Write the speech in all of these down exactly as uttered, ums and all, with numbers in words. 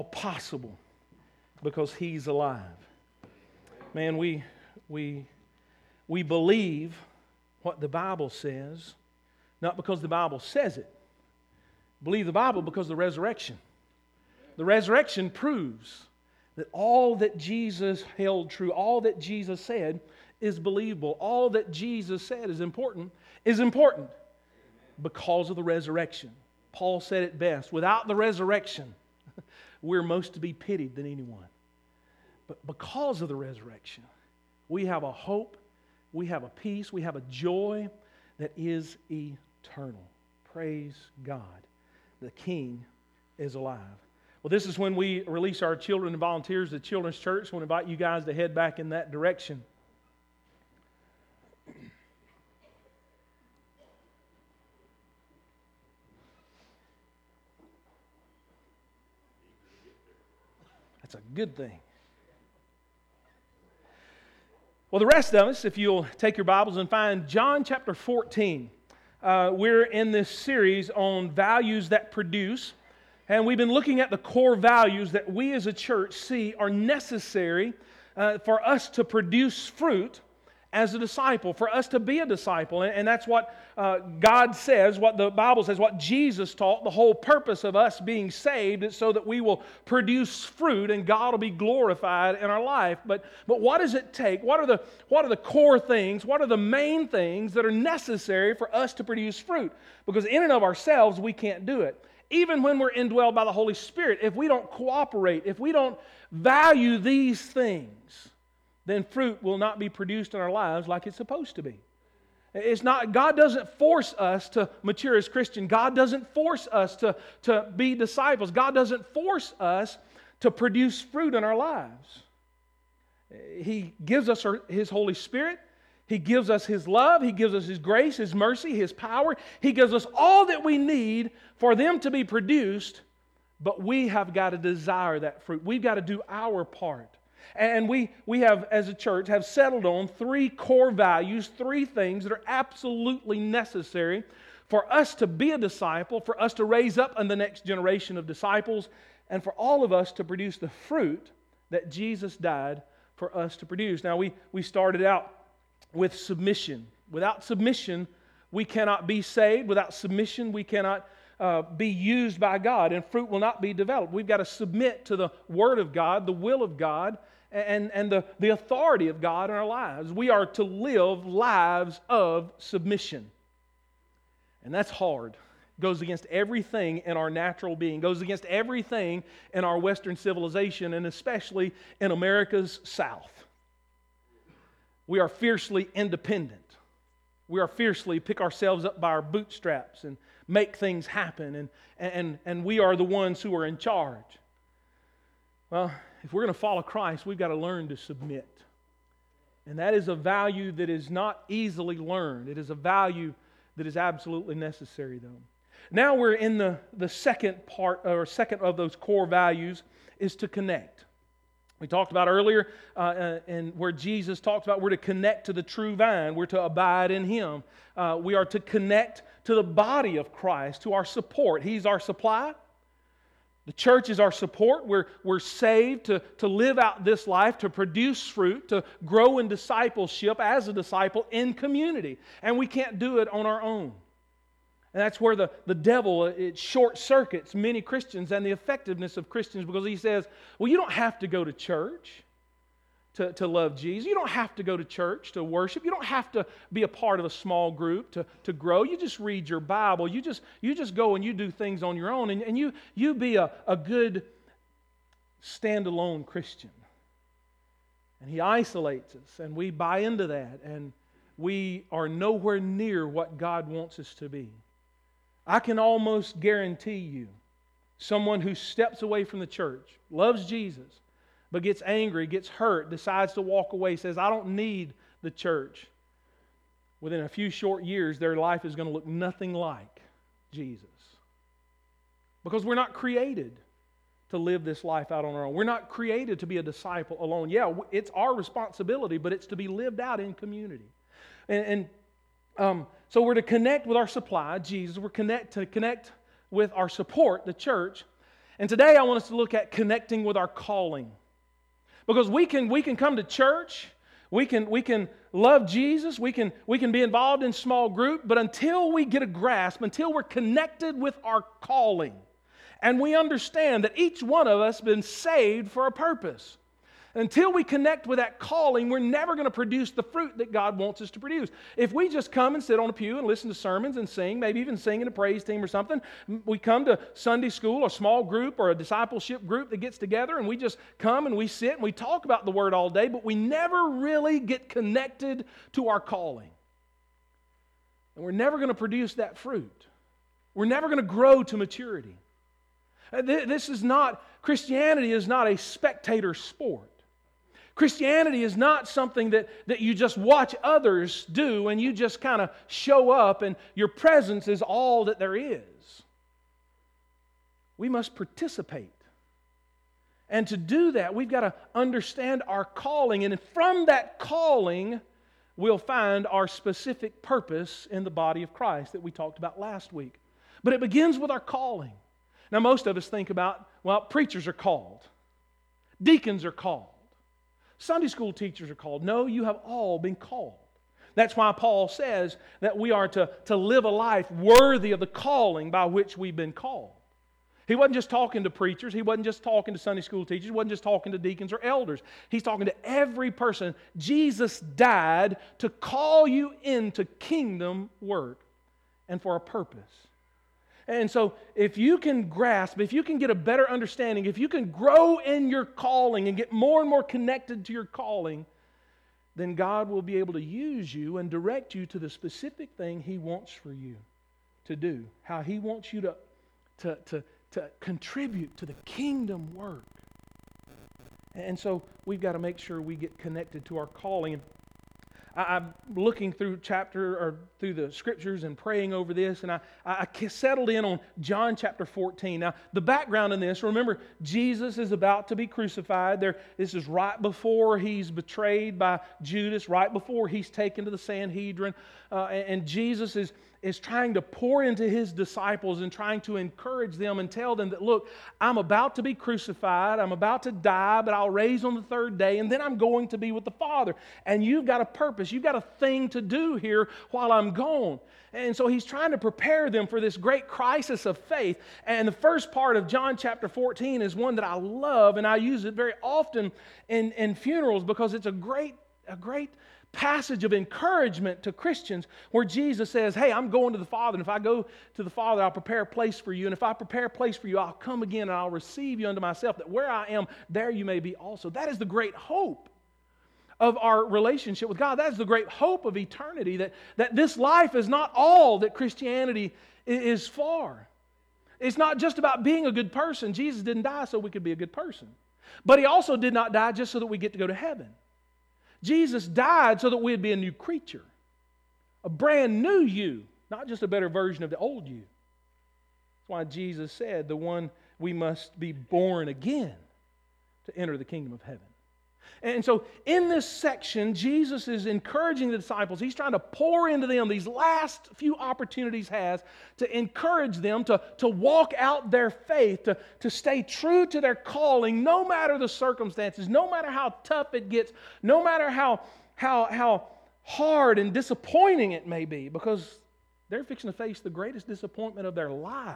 possible because He's alive. Man, we we we believe what the Bible says, not because the Bible says it. Believe the Bible because of the resurrection. The resurrection proves that all that Jesus held true, all that Jesus said is believable. All that Jesus said is important, is important because of the resurrection. Paul said it best, without the resurrection, we're most to be pitied than anyone. But because of the resurrection, we have a hope, we have a peace, we have a joy that is eternal. Praise God. The King is alive. Well, this is when we release our children and volunteers to Children's Church. I want to invite you guys to head back in that direction. That's a good thing. Well, the rest of us, if you'll take your Bibles and find John chapter fourteen. Uh, we're in this series on values that produce, and we've been looking at the core values that we as a church see are necessary uh, for us to produce fruit as a disciple, for us to be a disciple. And, and that's what uh, God says, what the Bible says, what Jesus taught. The whole purpose of us being saved is so that we will produce fruit and God will be glorified in our life. But, but what does it take? What are the, what are the core things? What are the main things that are necessary for us to produce fruit? Because in and of ourselves, we can't do it. Even when we're indwelled by the Holy Spirit, if we don't cooperate, if we don't value these things, then fruit will not be produced in our lives like it's supposed to be. It's not, God doesn't force us to mature as Christians. God doesn't force us to, to be disciples. God doesn't force us to produce fruit in our lives. He gives us His Holy Spirit. He gives us His love. He gives us His grace, His mercy, His power. He gives us all that we need for them to be produced, but we have got to desire that fruit. We've got to do our part. And we, we have, as a church, have settled on three core values, three things that are absolutely necessary for us to be a disciple, for us to raise up in the next generation of disciples, and for all of us to produce the fruit that Jesus died for us to produce. Now, we, we started out with submission. Without submission, we cannot be saved. Without submission, we cannot uh, be used by God, and fruit will not be developed. We've got to submit to the Word of God, the will of God, and, and the, the authority of God in our lives. We are to live lives of submission. And that's hard. It goes against everything in our natural being. It goes against everything in our Western civilization, and especially in America's South. We are fiercely independent. We are fiercely pick ourselves up by our bootstraps and make things happen, and, and, and we are the ones who are in charge. Well, if we're going to follow Christ, we've got to learn to submit. And that is a value that is not easily learned. It is a value that is absolutely necessary, though. Now we're in the, the second part, or second of those core values, is to connect. We talked about earlier, uh, uh, and where Jesus talks about we're to connect to the true vine. We're to abide in Him. Uh, we are to connect to the body of Christ, to our support. He's our supply. The church is our support. We're, we're saved to, to live out this life, to produce fruit, to grow in discipleship as a disciple in community. And we can't do it on our own. And that's where the, the devil, it short circuits many Christians and the effectiveness of Christians, because he says, well, you don't have to go to church to, to love Jesus. You don't have to go to church to worship. You don't have to be a part of a small group to, to grow. You just read your Bible. You just, you just go and you do things on your own. And, and you, you be a, a good standalone Christian. And he isolates us, and we buy into that, and we are nowhere near what God wants us to be. I can almost guarantee you, someone who steps away from the church, loves Jesus, but gets angry, gets hurt, decides to walk away, says, I don't need the church. Within a few short years, their life is going to look nothing like Jesus. Because we're not created to live this life out on our own. We're not created to be a disciple alone. Yeah, it's our responsibility, but it's to be lived out in community. And, and um, so we're to connect with our supply, Jesus. We're connect to connect with our support, the church. And today I want us to look at connecting with our calling. Because we can, we can come to church, we can, we can love Jesus, we can, we can be involved in small group, but until we get a grasp, until we're connected with our calling, and we understand that each one of us has been saved for a purpose, until we connect with that calling, we're never going to produce the fruit that God wants us to produce. If we just come and sit on a pew and listen to sermons and sing, maybe even sing in a praise team or something, we come to Sunday school, a small group or a discipleship group that gets together, and we just come and we sit and we talk about the Word all day, but we never really get connected to our calling. And we're never going to produce that fruit. We're never going to grow to maturity. This is not, Christianity is not a spectator sport. Christianity is not something that, that you just watch others do and you just kind of show up and your presence is all that there is. We must participate. And to do that, we've got to understand our calling. And from that calling, we'll find our specific purpose in the body of Christ that we talked about last week. But it begins with our calling. Now, most of us think about, well, preachers are called. Deacons are called. Sunday school teachers are called. No, you have all been called. That's why Paul says that we are to, to live a life worthy of the calling by which we've been called. He wasn't just talking to preachers. He wasn't just talking to Sunday school teachers. He wasn't just talking to deacons or elders. He's talking to every person. Jesus died to call you into kingdom work and for a purpose. And so if you can grasp, if you can get a better understanding, if you can grow in your calling and get more and more connected to your calling, then God will be able to use you and direct you to the specific thing He wants for you to do, how He wants you to, to, to, to contribute to the kingdom work. And so we've got to make sure we get connected to our calling. I'm looking through chapter or through the scriptures and praying over this, and I, I settled in on John chapter fourteen. Now, the background in this, remember, Jesus is about to be crucified. There, this is right before He's betrayed by Judas, right before He's taken to the Sanhedrin, uh, and, and Jesus is is trying to pour into His disciples and trying to encourage them and tell them that, look, I'm about to be crucified, I'm about to die, but I'll raise on the third day, and then I'm going to be with the Father. And you've got a purpose, you've got a thing to do here while I'm gone. And so He's trying to prepare them for this great crisis of faith. And the first part of John chapter fourteen is one that I love, and I use it very often in, in funerals because it's a great, a great passage of encouragement to Christians where Jesus says, hey, I'm going to the Father, and if I go to the Father, I'll prepare a place for you, and if I prepare a place for you, I'll come again and I'll receive you unto myself, that where I am, there you may be also. That is the great hope of our relationship with God. That is the great hope of eternity, that, that this life is not all that Christianity is for. It's not just about being a good person. Jesus didn't die so we could be a good person. But He also did not die just so that we get to go to heaven. Jesus died so that we'd be a new creature, a brand new you, not just a better version of the old you. That's why Jesus said the one we must be born again to enter the kingdom of heaven. And so in this section, Jesus is encouraging the disciples. He's trying to pour into them these last few opportunities He has to encourage them to, to walk out their faith, to, to stay true to their calling no matter the circumstances, no matter how tough it gets, no matter how, how, how hard and disappointing it may be, because they're fixing to face the greatest disappointment of their lives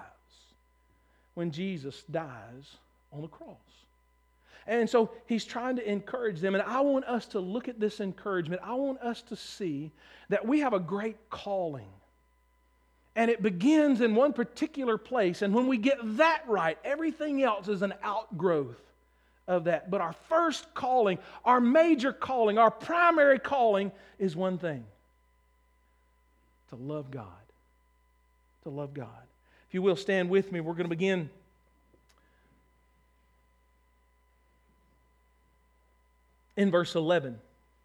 when Jesus dies on the cross. And so He's trying to encourage them. And I want us to look at this encouragement. I want us to see that we have a great calling. And it begins in one particular place. And when we get that right, everything else is an outgrowth of that. But our first calling, our major calling, our primary calling is one thing: to love God. To love God. If you will, stand with me. We're going to begin in verse eleven,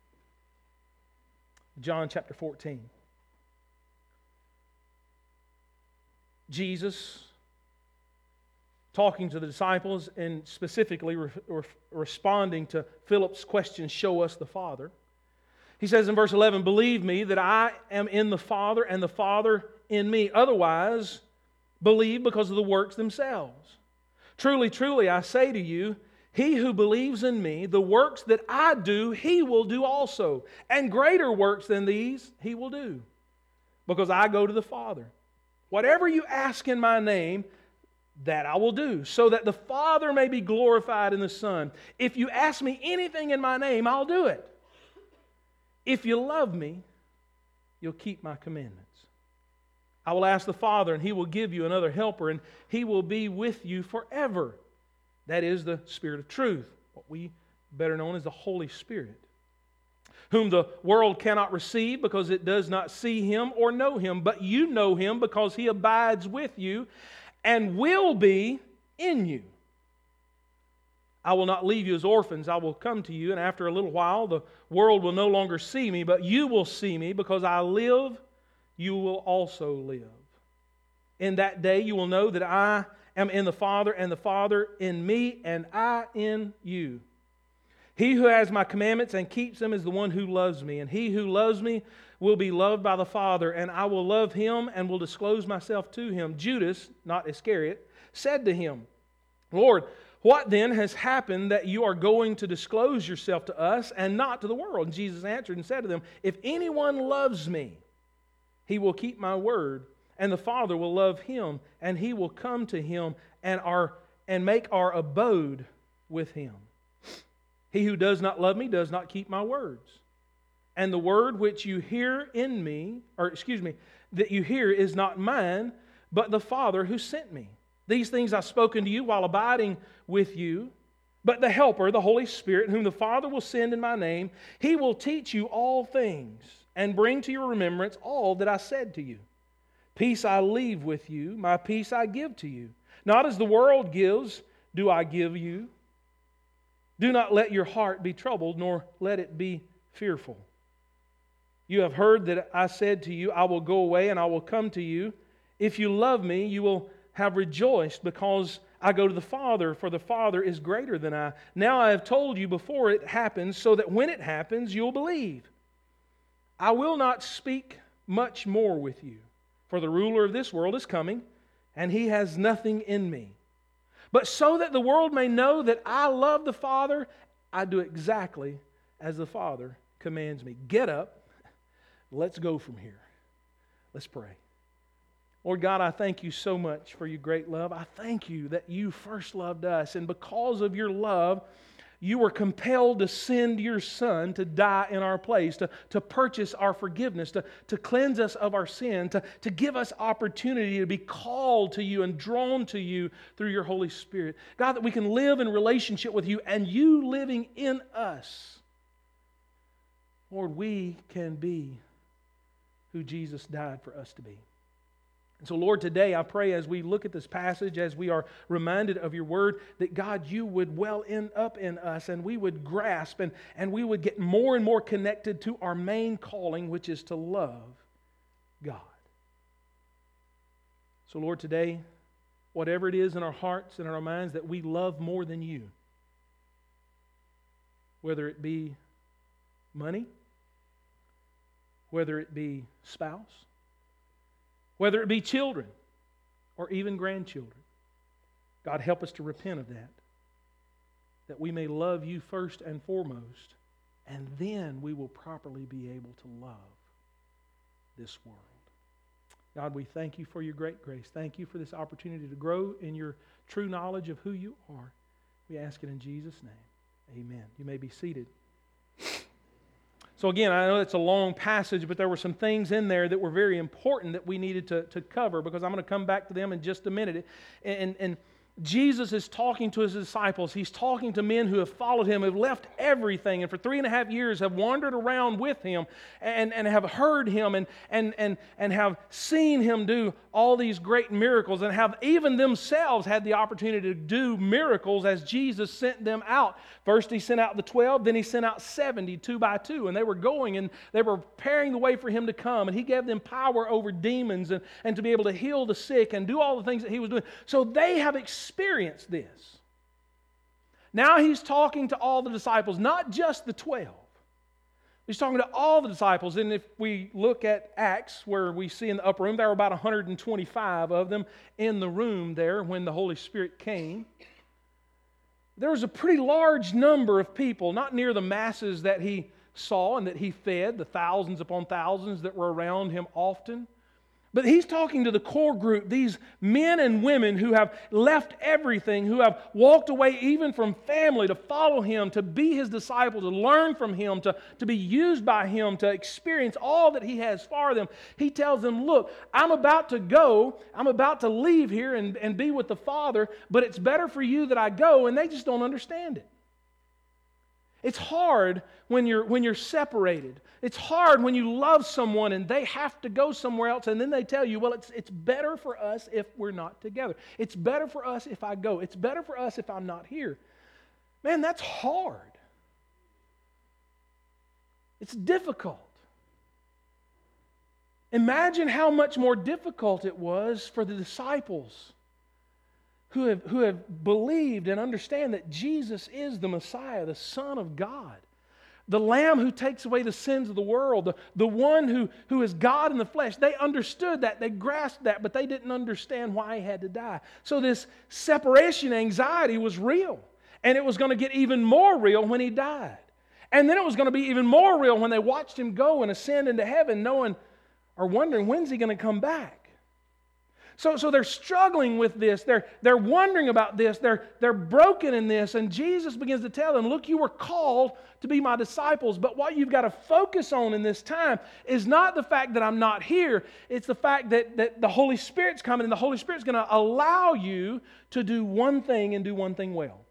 John chapter fourteen. Jesus talking to the disciples and specifically re- re- responding to Philip's question, show us the Father. He says in verse eleven, believe me that I am in the Father and the Father in me. Otherwise, believe because of the works themselves. Truly, truly, I say to you, he who believes in me, the works that I do, he will do also. And greater works than these he will do, because I go to the Father. Whatever you ask in my name, that I will do, so that the Father may be glorified in the Son. If you ask me anything in my name, I'll do it. If you love me, you'll keep my commandments. I will ask the Father, and He will give you another helper, and He will be with you forever. That is the Spirit of truth, what we better known as the Holy Spirit, whom the world cannot receive because it does not see Him or know Him, but you know Him because He abides with you and will be in you. I will not leave you as orphans. I will come to you, and after a little while the world will no longer see me, but you will see me. Because I live, you will also live. In that day you will know that I am in the Father, and the Father in me, and I in you. He who has my commandments and keeps them is the one who loves me, and he who loves me will be loved by the Father, and I will love him and will disclose myself to him. Judas, not Iscariot, said to him, Lord, what then has happened that you are going to disclose yourself to us and not to the world? And Jesus answered and said to them, if anyone loves me, he will keep my word, and the Father will love him, and he will come to him and, our, and make our abode with him. He who does not love me does not keep my words. And the word which you hear in me, or excuse me, that you hear is not mine, but the Father who sent me. These things I've spoken to you while abiding with you. But the Helper, the Holy Spirit, whom the Father will send in my name, He will teach you all things and bring to your remembrance all that I said to you. Peace I leave with you, my peace I give to you. Not as the world gives, do I give you. Do not let your heart be troubled, nor let it be fearful. You have heard that I said to you, I will go away and I will come to you. If you love me, you will have rejoiced because I go to the Father, for the Father is greater than I. Now I have told you before it happens, so that when it happens, you'll believe. I will not speak much more with you, for the ruler of this world is coming, and he has nothing in me. But so that the world may know that I love the Father, I do exactly as the Father commands me. Get up. Let's go from here. Let's pray. Lord God, I thank you so much for your great love. I thank you that you first loved us, and because of your love, you were compelled to send your Son to die in our place, to, to purchase our forgiveness, to, to cleanse us of our sin, to, to give us opportunity to be called to you and drawn to you through your Holy Spirit. God, that we can live in relationship with you and you living in us. Lord, we can be who Jesus died for us to be. And so, Lord, today I pray as we look at this passage, as we are reminded of your word, that God, you would well end up in us and we would grasp and, and we would get more and more connected to our main calling, which is to love God. So, Lord, today, whatever it is in our hearts and in our minds that we love more than you, whether it be money, whether it be spouse, whether it be children or even grandchildren. God, help us to repent of that, that we may love you first and foremost, and then we will properly be able to love this world. God, we thank you for your great grace. Thank you for this opportunity to grow in your true knowledge of who you are. We ask it in Jesus' name. Amen. You may be seated. So again, I know it's a long passage, but there were some things in there that were very important that we needed to, to cover, because I'm going to come back to them in just a minute. And, and Jesus is talking to his disciples. He's talking to men who have followed him, have left everything, and for three and a half years have wandered around with him and, and have heard him and, and, and, and have seen him do all these great miracles, and have even themselves had the opportunity to do miracles as Jesus sent them out. First he sent out the twelve, then he sent out seventy, two by two, and they were going and they were preparing the way for him to come, and he gave them power over demons and, and to be able to heal the sick and do all the things that he was doing. So they have experienced this. Now he's talking to all the disciples, not just the twelve. He's talking to all the disciples, and if we look at Acts, where we see in the upper room, there were about one hundred twenty-five of them in the room there when the Holy Spirit came. there was a pretty large number of people, not near the masses that he saw and that he fed, the thousands upon thousands that were around him often. But he's talking to the core group, these men and women who have left everything, who have walked away even from family to follow him, to be his disciple, to learn from him, to, to be used by him, to experience all that he has for them. He tells them, look, I'm about to go, I'm about to leave here and, and be with the Father, but it's better for you that I go, and they just don't understand it. It's hard when you're, when you're separated. It's hard when you love someone and they have to go somewhere else, and then they tell you, well, it's, it's better for us if we're not together. It's better for us if I go. It's better for us if I'm not here. Man, that's hard. It's difficult. Imagine how much more difficult it was for the disciples who have, who have believed and understand that Jesus is the Messiah, the Son of God, the Lamb who takes away the sins of the world, the, the one who, who is God in the flesh. They understood that, they grasped that, but they didn't understand why he had to die. So this separation anxiety was real, and it was going to get even more real when he died. And then it was going to be even more real when they watched him go and ascend into heaven, knowing or wondering, when's he going to come back? So, so they're struggling with this. They're, they're wondering about this. They're, they're broken in this. And Jesus begins to tell them, look, you were called to be my disciples. But what you've got to focus on in this time is not the fact that I'm not here. It's the fact that, that the Holy Spirit's coming, and the Holy Spirit's going to allow you to do one thing and do one thing well.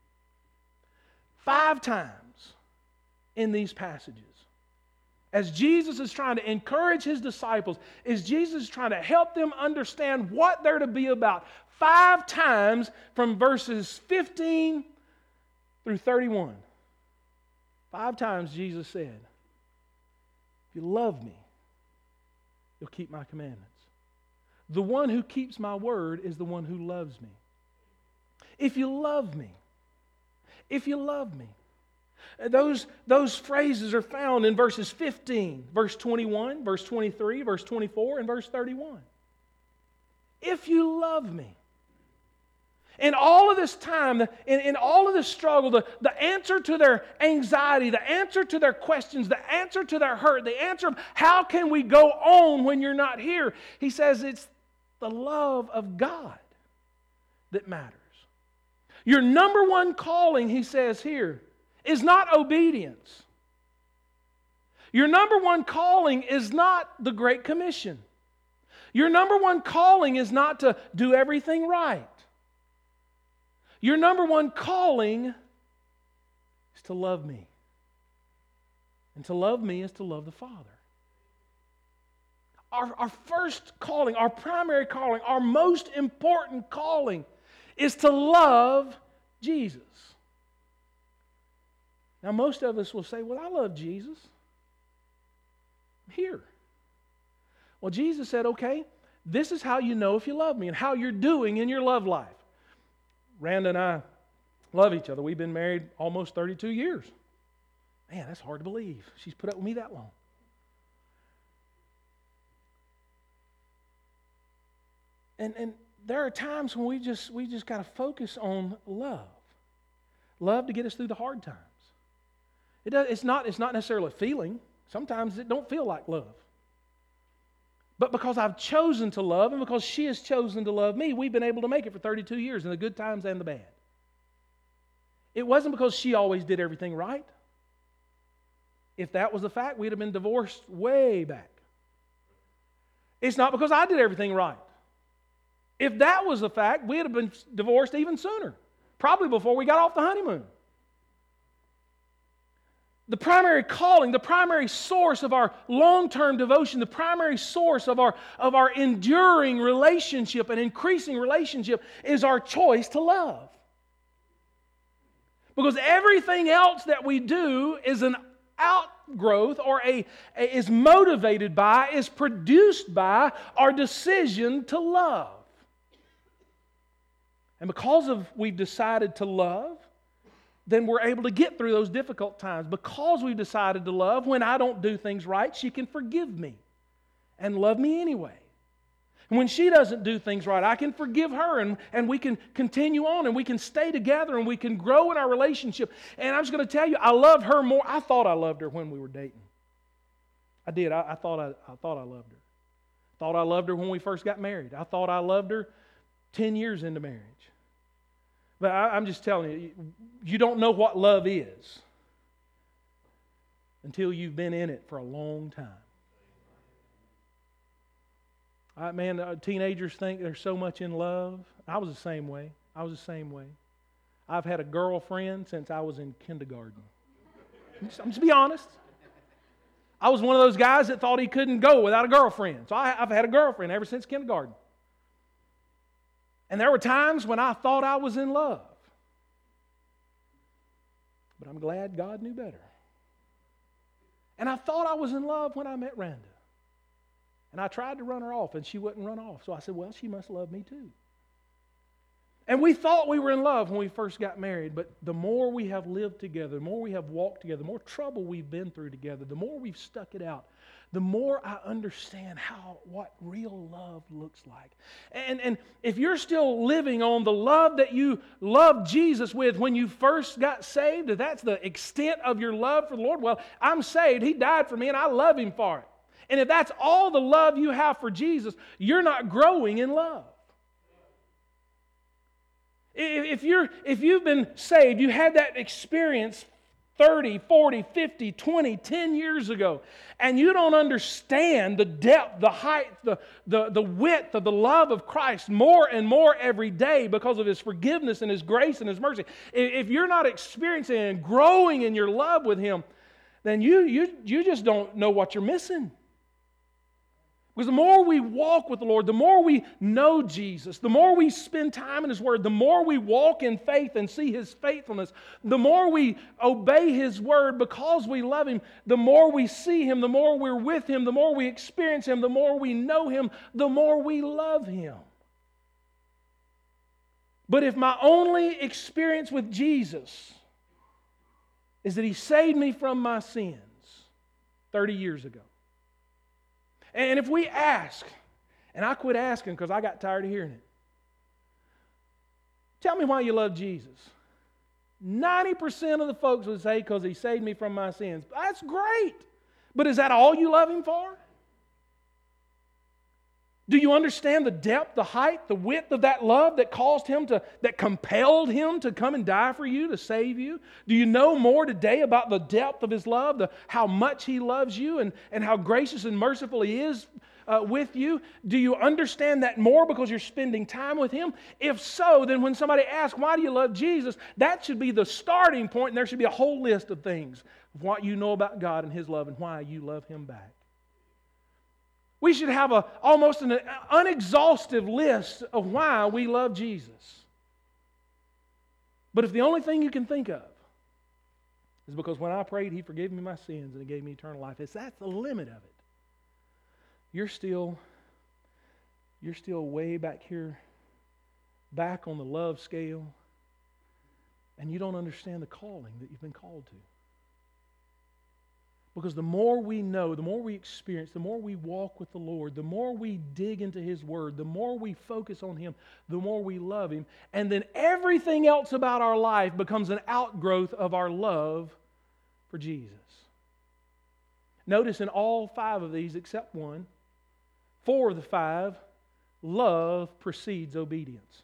Five times in these passages, as Jesus is trying to encourage his disciples, as Jesus is trying to help them understand what they're to be about, five times from verses fifteen through thirty-one. Five times Jesus said, if you love me, you'll keep my commandments. The one who keeps my word is the one who loves me. If you love me, if you love me. Those, those phrases are found in verses fifteen, verse twenty-one, verse twenty-three, verse twenty-four, and verse thirty-one. If you love me. In all of this time, in, in all of this struggle, the, the answer to their anxiety, the answer to their questions, the answer to their hurt, the answer of how can we go on when you're not here, he says it's the love of God that matters. Your number one calling, he says here, is not obedience. Your number one calling is not the Great Commission. Your number one calling is not to do everything right. Your number one calling is to love me. And to love me is to love the Father. Our, our first calling, our primary calling, our most important calling is to love Jesus. Now, most of us will say, well, I love Jesus. I'm here. Well, Jesus said, okay, this is how you know if you love me and how you're doing in your love life. Randa and I love each other. We've been married almost thirty-two years. Man, that's hard to believe. She's put up with me that long. And, and there are times when we just, we just got to focus on love. Love to get us through the hard times. It does, it's not, it's not necessarily a feeling. Sometimes it don't feel like love. But because I've chosen to love and because she has chosen to love me, we've been able to make it for thirty-two years in the good times and the bad. It wasn't because she always did everything right. If that was the fact, we'd have been divorced way back. It's not because I did everything right. If that was the fact, we'd have been divorced even sooner. Probably before we got off the honeymoon. The primary calling, the primary source of our long-term devotion, the primary source of our, of our enduring relationship and increasing relationship is our choice to love. Because everything else that we do is an outgrowth or a, a is motivated by, is produced by our decision to love. And because of we've decided to love, then we're able to get through those difficult times. Because we've decided to love, when I don't do things right, she can forgive me and love me anyway. And when she doesn't do things right, I can forgive her, and, and we can continue on, and we can stay together, and we can grow in our relationship. And I'm just going to tell you, I love her more. I thought I loved her when we were dating. I did. I, I thought I, I thought I loved her. Thought I loved her when we first got married. I thought I loved her ten years into marriage. But I, I'm just telling you, you don't know what love is until you've been in it for a long time. I, man, uh, teenagers think they're so much in love. I was the same way. I was the same way. I've had a girlfriend since I was in kindergarten. I'm just, I'm just be honest. I was one of those guys that thought he couldn't go without a girlfriend. So I, I've had a girlfriend ever since kindergarten. And there were times when I thought I was in love. But I'm glad God knew better. And I thought I was in love when I met Rhonda. And I tried to run her off, and she wouldn't run off. So I said, well, she must love me too. And we thought we were in love when we first got married, but the more we have lived together, the more we have walked together, the more trouble we've been through together, the more we've stuck it out, the more I understand how what real love looks like. And, and if you're still living on the love that you loved Jesus with when you first got saved, if that's the extent of your love for the Lord, well, I'm saved. He died for me, and I love Him for it. And if that's all the love you have for Jesus, you're not growing in love. If, you're, if you've been saved, you had that experience thirty, forty, fifty, twenty, ten years ago, and you don't understand the depth, the height, the, the, the width of the love of Christ more and more every day because of His forgiveness and His grace and His mercy. If you're not experiencing and growing in your love with Him, then you, you, you just don't know what you're missing. Because the more we walk with the Lord, the more we know Jesus, the more we spend time in His Word, the more we walk in faith and see His faithfulness, the more we obey His Word because we love Him, the more we see Him, the more we're with Him, the more we experience Him, the more we know Him, the more we love Him. But if my only experience with Jesus is that He saved me from my sins thirty years ago, and if we ask, and I quit asking because I got tired of hearing it, tell me why you love Jesus. ninety percent of the folks would say, because He saved me from my sins. That's great. But is that all you love Him for? Do you understand the depth, the height, the width of that love that caused Him to, that compelled Him to come and die for you, to save you? Do you know more today about the depth of His love, the, how much He loves you, and, and how gracious and merciful He is uh, with you? Do you understand that more because you're spending time with Him? If so, then when somebody asks, why do you love Jesus? That should be the starting point, and there should be a whole list of things of what you know about God and His love and why you love Him back. We should have a, almost an unexhaustive list of why we love Jesus. But if the only thing you can think of is because when I prayed, He forgave me my sins and He gave me eternal life, if that's the limit of it, you're still, you're still way back here, back on the love scale, and you don't understand the calling that you've been called to. Because the more we know, the more we experience, the more we walk with the Lord, the more we dig into His Word, the more we focus on Him, the more we love Him. And then everything else about our life becomes an outgrowth of our love for Jesus. Notice in all five of these, except one, four of the five, love precedes obedience.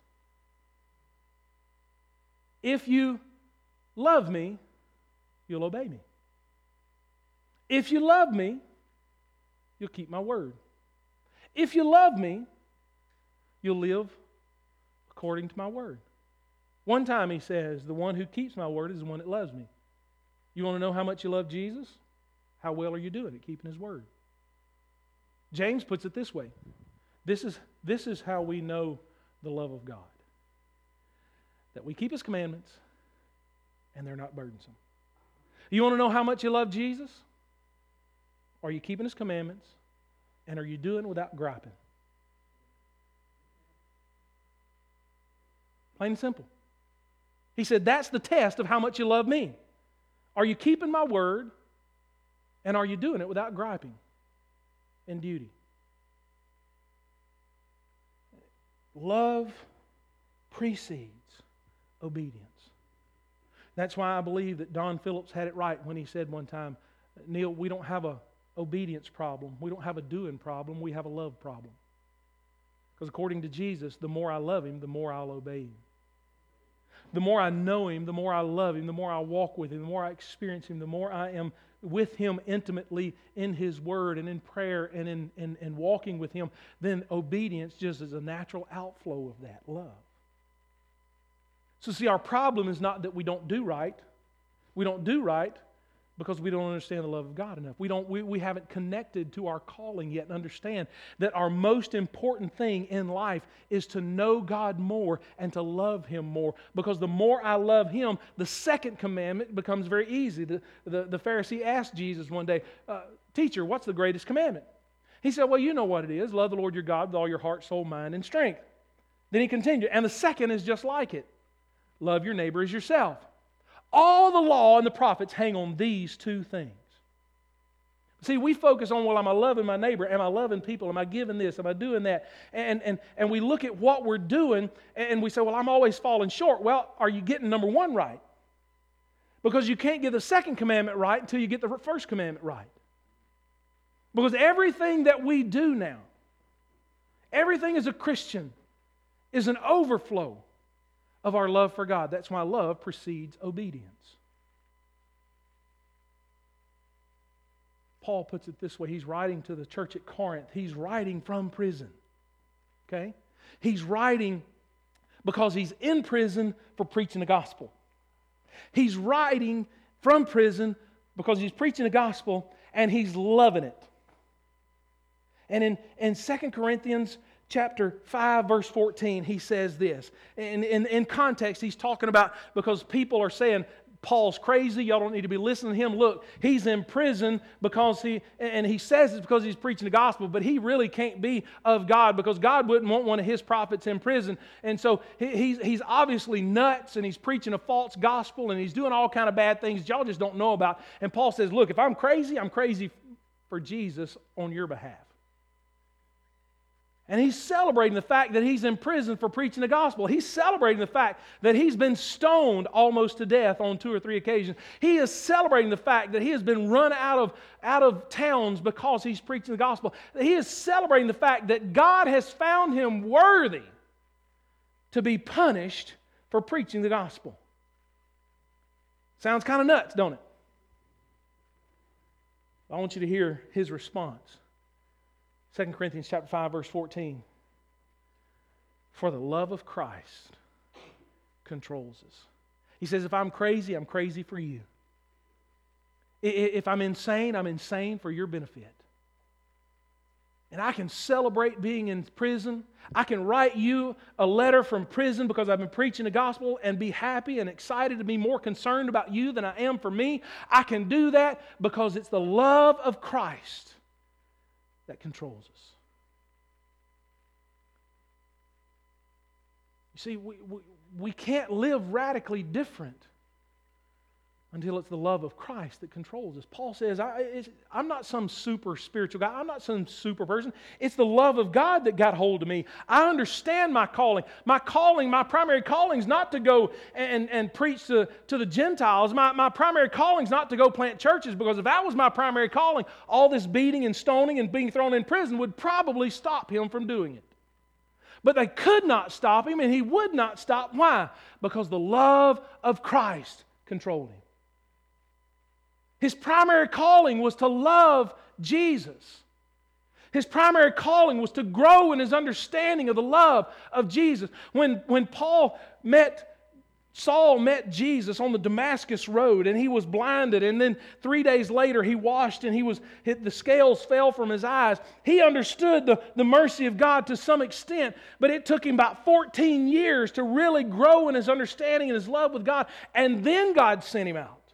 If you love me, you'll obey me. If you love me, you'll keep my word. If you love me, you'll live according to my word. One time He says, the one who keeps my word is the one that loves me. You want to know how much you love Jesus? How well are you doing at keeping His word? James puts it this way. This is, this is how we know the love of God. That we keep His commandments and they're not burdensome. You want to know how much you love Jesus? Are you keeping His commandments? And are you doing it without griping? Plain and simple. He said, that's the test of how much you love me. Are you keeping my word? And are you doing it without griping and duty? Love precedes obedience. That's why I believe that Don Phillips had it right when he said one time, Neil, we don't have a obedience problem. We don't have a doing problem. We have a love problem. Because according to Jesus, the more I love Him, the more I'll obey Him. The more I know Him, the more I love Him, the more I walk with Him, the more I experience Him, the more I am with Him intimately in His Word and in prayer and in, in, in walking with Him, then obedience just is a natural outflow of that love. So see, our problem is not that we don't do right. We don't do right because we don't understand the love of God enough. We don't. We, we haven't connected to our calling yet and understand that our most important thing in life is to know God more and to love Him more. Because the more I love Him, the second commandment becomes very easy. The, the, the Pharisee asked Jesus one day, uh, Teacher, what's the greatest commandment? He said, well, you know what it is. Love the Lord your God with all your heart, soul, mind, and strength. Then he continued, and the second is just like it. Love your neighbor as yourself. All the law and the prophets hang on these two things. See, we focus on, well, am I loving my neighbor? Am I loving people? Am I giving this? Am I doing that? And, and, and we look at what we're doing and we say, well, I'm always falling short. Well, are you getting number one right? Because you can't get the second commandment right until you get the first commandment right. Because everything that we do now, everything as a Christian, is an overflow of our love for God. That's why love precedes obedience. Paul puts it this way. He's writing to the church at Corinth. He's writing from prison. Okay? He's writing because he's in prison for preaching the gospel. He's writing from prison because he's preaching the gospel and he's loving it. And in, in Second Corinthians chapter five, verse fourteen, he says this. In, in, in context, he's talking about because people are saying, Paul's crazy, y'all don't need to be listening to him. Look, he's in prison because he, and he says it's because he's preaching the gospel, but he really can't be of God because God wouldn't want one of His prophets in prison. And so he, he's, he's obviously nuts and he's preaching a false gospel and he's doing all kind of bad things y'all just don't know about. And Paul says, look, if I'm crazy, I'm crazy for Jesus on your behalf. And he's celebrating the fact that he's in prison for preaching the gospel. He's celebrating the fact that he's been stoned almost to death on two or three occasions. He is celebrating the fact that he has been run out of, out of towns because he's preaching the gospel. He is celebrating the fact that God has found him worthy to be punished for preaching the gospel. Sounds kind of nuts, don't it? I want you to hear his response. Second Corinthians chapter five, verse fourteen. For the love of Christ controls us. He says, if I'm crazy, I'm crazy for you. If I'm insane, I'm insane for your benefit. And I can celebrate being in prison. I can write you a letter from prison because I've been preaching the gospel and be happy and excited to be more concerned about you than I am for me. I can do that because it's the love of Christ that controls us. You see, we, we, we can't live radically different until it's the love of Christ that controls us. Paul says, I, it's, I'm not some super spiritual guy. I'm not some super person. It's the love of God that got hold of me. I understand my calling. My calling, my primary calling is not to go and, and preach to, to the Gentiles. My, my primary calling is not to go plant churches, because if that was my primary calling, all this beating and stoning and being thrown in prison would probably stop him from doing it. But they could not stop him, and he would not stop. Why? Because the love of Christ controlled him. His primary calling was to love Jesus. His primary calling was to grow in his understanding of the love of Jesus. When, when Paul met, Saul met Jesus on the Damascus road, and he was blinded, and then three days later he washed and he was the scales fell from his eyes. He understood the, the mercy of God to some extent, but it took him about fourteen years to really grow in his understanding and his love with God, and then God sent him out.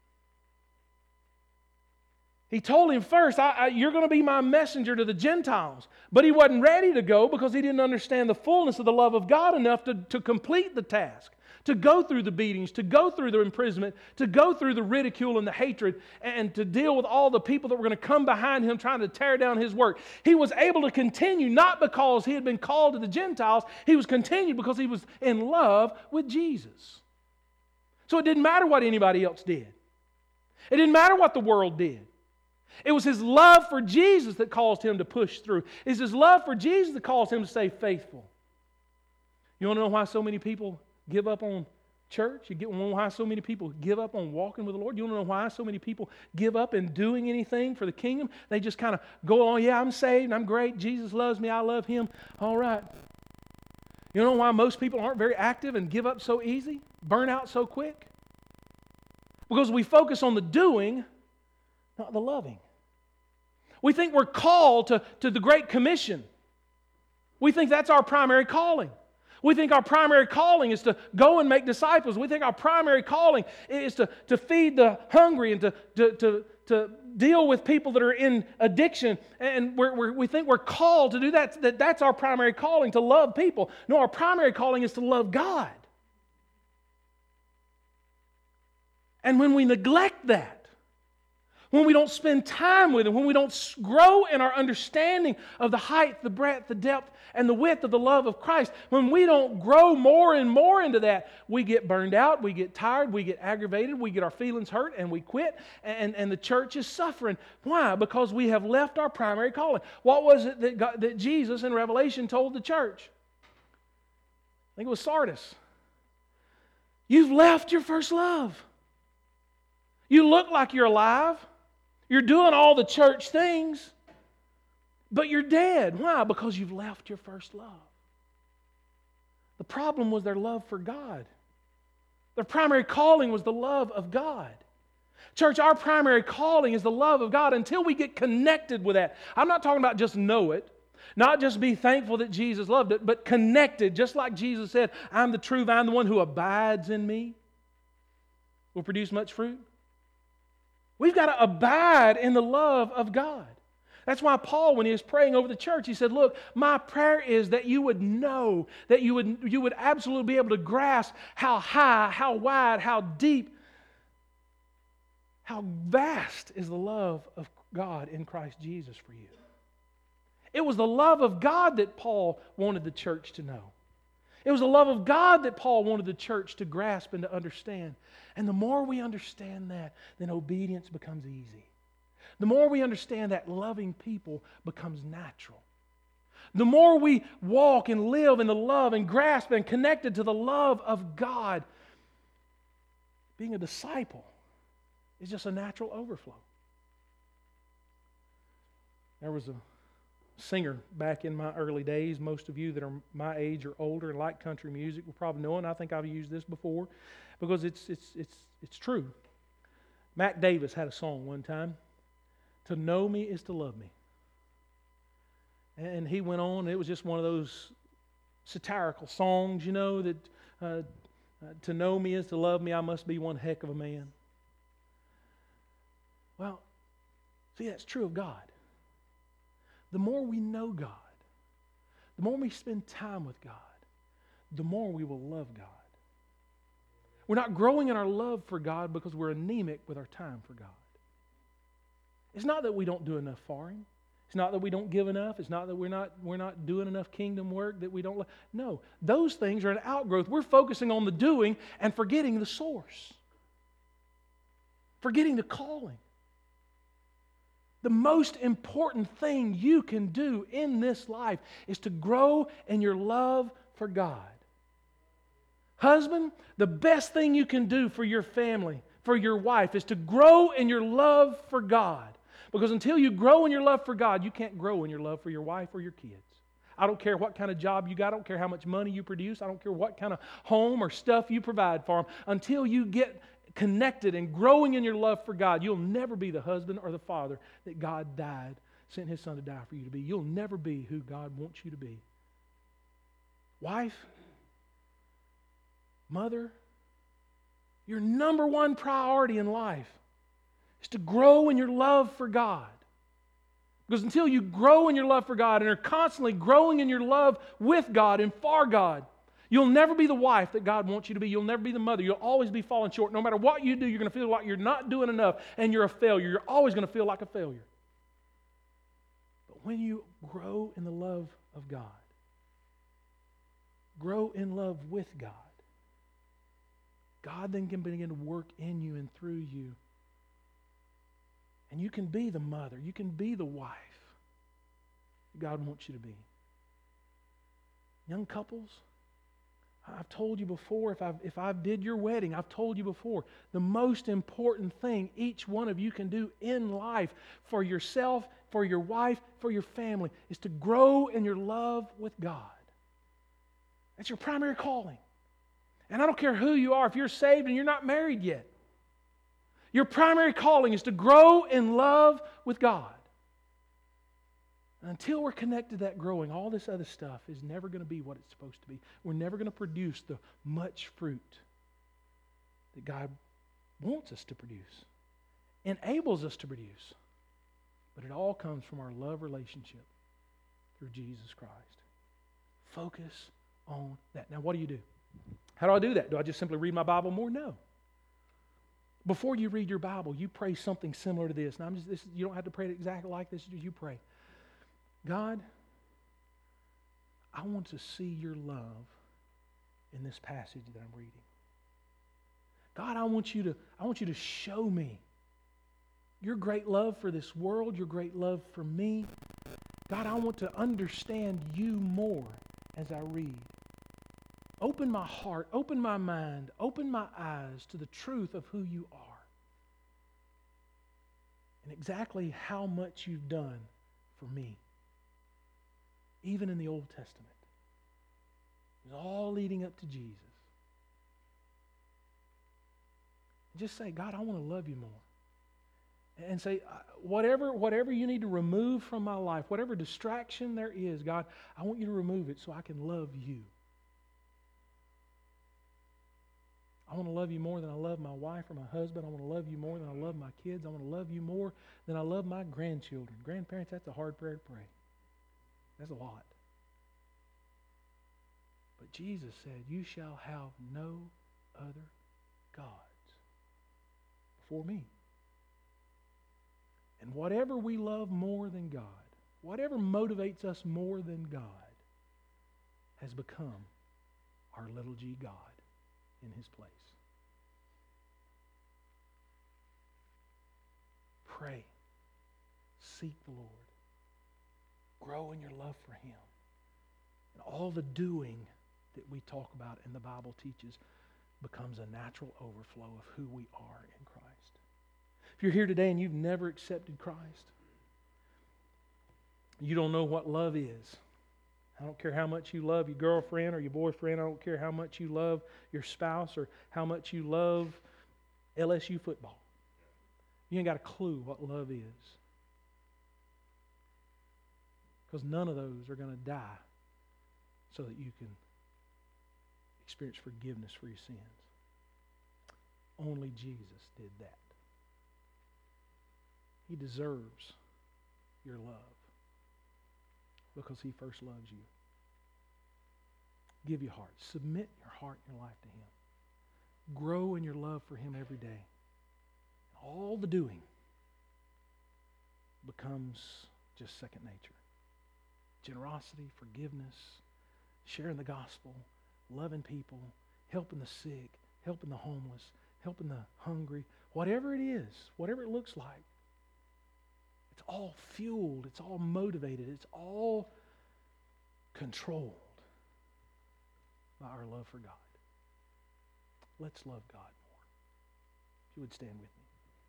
He told him first, I, I, you're going to be my messenger to the Gentiles. But he wasn't ready to go because he didn't understand the fullness of the love of God enough to, to complete the task, to go through the beatings, to go through the imprisonment, to go through the ridicule and the hatred, and to deal with all the people that were going to come behind him trying to tear down his work. He was able to continue not because he had been called to the Gentiles. He was continued because he was in love with Jesus. So it didn't matter what anybody else did. It didn't matter what the world did. It was his love for Jesus that caused him to push through. It's his love for Jesus that caused him to stay faithful. You want to know why so many people give up on church? You want to know why so many people give up on walking with the Lord? You want to know why so many people give up in doing anything for the kingdom? They just kind of go on, yeah, I'm saved, I'm great, Jesus loves me, I love Him. All right. You know why most people aren't very active and give up so easy? Burn out so quick? Because we focus on the doing, not the loving. We think we're called to, to the Great Commission. We think that's our primary calling. We think our primary calling is to go and make disciples. We think our primary calling is to, to feed the hungry and to, to, to, to deal with people that are in addiction. And we're, we're, we think we're called to do that, that. That's our primary calling, to love people. No, our primary calling is to love God. And when we neglect that, when we don't spend time with Him, when we don't grow in our understanding of the height, the breadth, the depth, and the width of the love of Christ, when we don't grow more and more into that, we get burned out, we get tired, we get aggravated, we get our feelings hurt, and we quit, and, and the church is suffering. Why? Because we have left our primary calling. What was it that, God, that Jesus in Revelation told the church? I think it was Sardis. You've left your first love. You look like you're alive. You're doing all the church things, but you're dead. Why? Because you've left your first love. The problem was their love for God. Their primary calling was the love of God. Church, our primary calling is the love of God until we get connected with that. I'm not talking about just know it, not just be thankful that Jesus loved it, but connected, just like Jesus said, I'm the true vine, the one who abides in me will produce much fruit. We've got to abide in the love of God. That's why Paul, when he was praying over the church, he said, look, my prayer is that you would know, that you would, you would absolutely be able to grasp how high, how wide, how deep, how vast is the love of God in Christ Jesus for you. It was the love of God that Paul wanted the church to know. It was the love of God that Paul wanted the church to grasp and to understand. And the more we understand that, then obedience becomes easy. The more we understand that, loving people becomes natural. The more we walk and live in the love and grasp and connected to the love of God, being a disciple is just a natural overflow. There was a singer back in my early days. Most of you that are my age or older and like country music will probably know it. And I think I've used this before because it's it's it's it's true. Mac Davis had a song one time. To know me is to love me. And he went on. It was just one of those satirical songs, you know, that uh, uh, to know me is to love me. I must be one heck of a man. Well, see, that's true of God. The more we know God, the more we spend time with God, the more we will love God. We're not growing in our love for God because we're anemic with our time for God. It's not that we don't do enough for Him. It's not that we don't give enough. It's not that we're not, we're not doing enough kingdom work that we don't love. No, those things are an outgrowth. We're focusing on the doing and forgetting the source. Forgetting the calling. The most important thing you can do in this life is to grow in your love for God. Husband, the best thing you can do for your family, for your wife, is to grow in your love for God. Because until you grow in your love for God, you can't grow in your love for your wife or your kids. I don't care what kind of job you got. I don't care how much money you produce. I don't care what kind of home or stuff you provide for them. Until you get connected and growing in your love for God, you'll never be the husband or the father that God died, sent His Son to die for you to be. You'll never be who God wants you to be. Wife, mother, your number one priority in life is to grow in your love for God. Because until you grow in your love for God and are constantly growing in your love with God and for God, You'll never be the wife that God wants you to be. You'll never be the mother. You'll always be falling short. No matter what you do, you're going to feel like you're not doing enough and you're a failure. You're always going to feel like a failure. But when you grow in the love of God, grow in love with God, God then can begin to work in you and through you. And you can be the mother. You can be the wife God wants you to be. Young couples, I've told you before, if I've, if I did your wedding, I've told you before, the most important thing each one of you can do in life for yourself, for your wife, for your family, is to grow in your love with God. That's your primary calling. And I don't care who you are, if you're saved and you're not married yet. Your primary calling is to grow in love with God. And until we're connected to that growing, all this other stuff is never going to be what it's supposed to be. We're never going to produce the much fruit that God wants us to produce, enables us to produce. But it all comes from our love relationship through Jesus Christ. Focus on that. Now, what do you do? How do I do that? Do I just simply read my Bible more? No. Before you read your Bible, you pray something similar to this. Now, I'm just, this, you don't have to pray it exactly like this. You pray, God, I want to see your love in this passage that I'm reading. God, I want you to, I want you to show me your great love for this world, your great love for me. God, I want to understand you more as I read. Open my heart, open my mind, open my eyes to the truth of who you are and exactly how much you've done for me. Even in the Old Testament. It was all leading up to Jesus. Just say, God, I want to love you more. And say, whatever, whatever you need to remove from my life, whatever distraction there is, God, I want you to remove it so I can love you. I want to love you more than I love my wife or my husband. I want to love you more than I love my kids. I want to love you more than I love my grandchildren. Grandparents, that's a hard prayer to pray. That's a lot. But Jesus said, you shall have no other gods before me. And whatever we love more than God, whatever motivates us more than God, has become our little g God in His place. Pray. Seek the Lord. Grow in your love for Him. And all the doing that we talk about and the Bible teaches becomes a natural overflow of who we are in Christ. If you're here today and you've never accepted Christ, you don't know what love is. I don't care how much you love your girlfriend or your boyfriend. I don't care how much you love your spouse or how much you love L S U football. You ain't got a clue what love is. Because none of those are going to die so that you can experience forgiveness for your sins. Only Jesus did that. He deserves your love because He first loves you. Give your heart. Submit your heart and your life to Him. Grow in your love for Him every day. All the doing becomes just second nature. Generosity, forgiveness, sharing the gospel, loving people, helping the sick, helping the homeless, helping the hungry, whatever it is, whatever it looks like. It's all fueled, it's all motivated, it's all controlled by our love for God. Let's love God more. If you would stand with me.